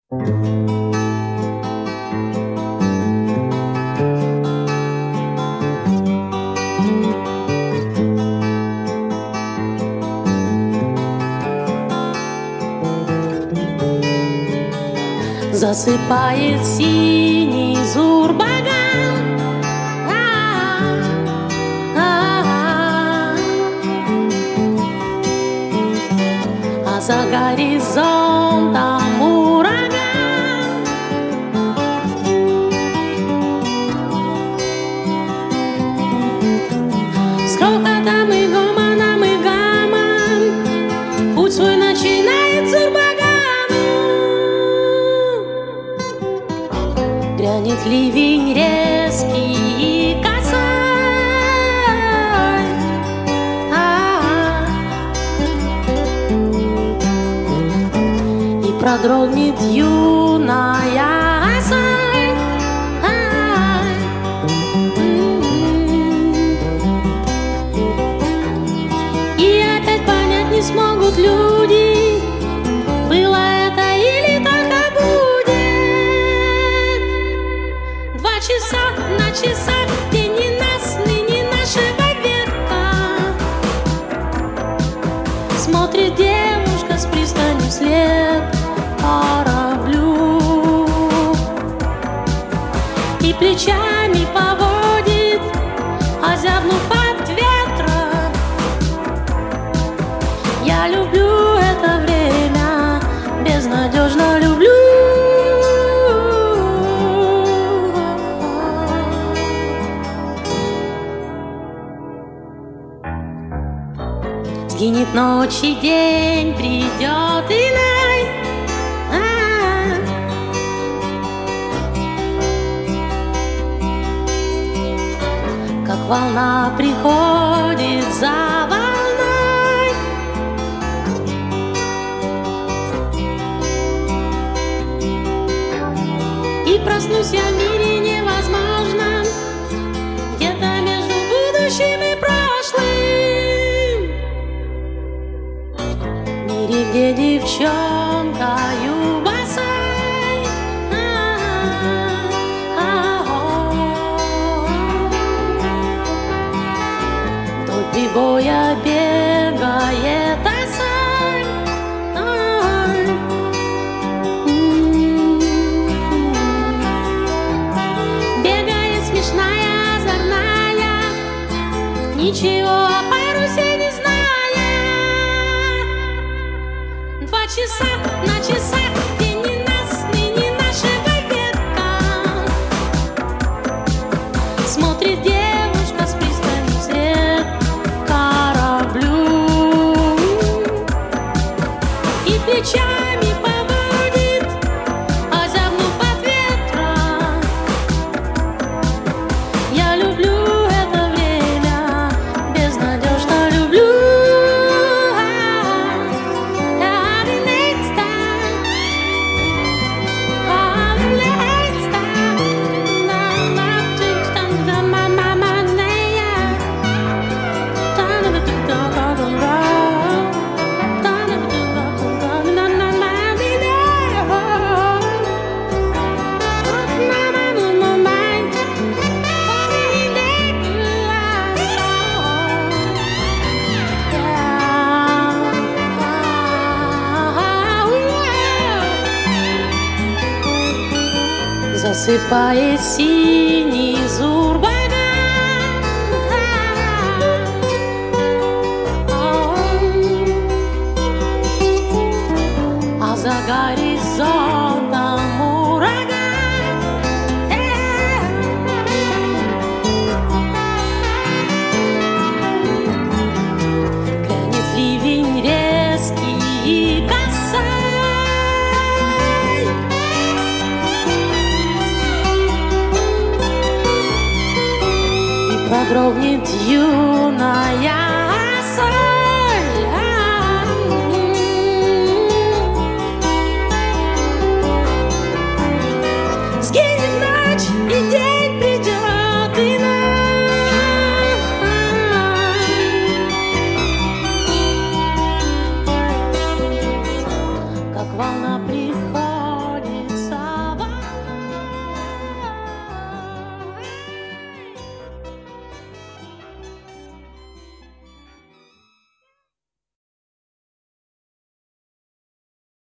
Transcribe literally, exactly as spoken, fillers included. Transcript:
Засыпает синий Зурбаган, а, а за горизонтом ураган. С грохотом и гомоном и гамом путь свой начинает Зурбаган. Грянет ливень резкий и косой, а-а-а. И продрогнет юная осой, а-а-а. И опять понять не смогут люди, было это или только будет. Два часа на часах, день ненастный, не нашего века. Смотрит девушка с пристани вслед кораблю и плечами поводит, озябнув от ветра. Я люблю это время, безнадежно люблю. Сгинет ночь и день, придет иной, а-а-а. Как волна приходит за волной, и проснусь я в мире невозможном, где-то между будущим и прошлым. Где девчонкою босой, вдоль прибоя бегает осой, бегает смешная, озорная, ничего о парусе не зная. Два часа на часах, день ненастный, не нашего века. Смотрит девушка с пристани вслед кораблю и плечами поводит, озябнув от ветра. Я люблю это время, безнадежно люблю. Засыпает синий Зурбаган, а за горизонтом ураган. Грянет ливень резкий и косой, продрогнет юная осой.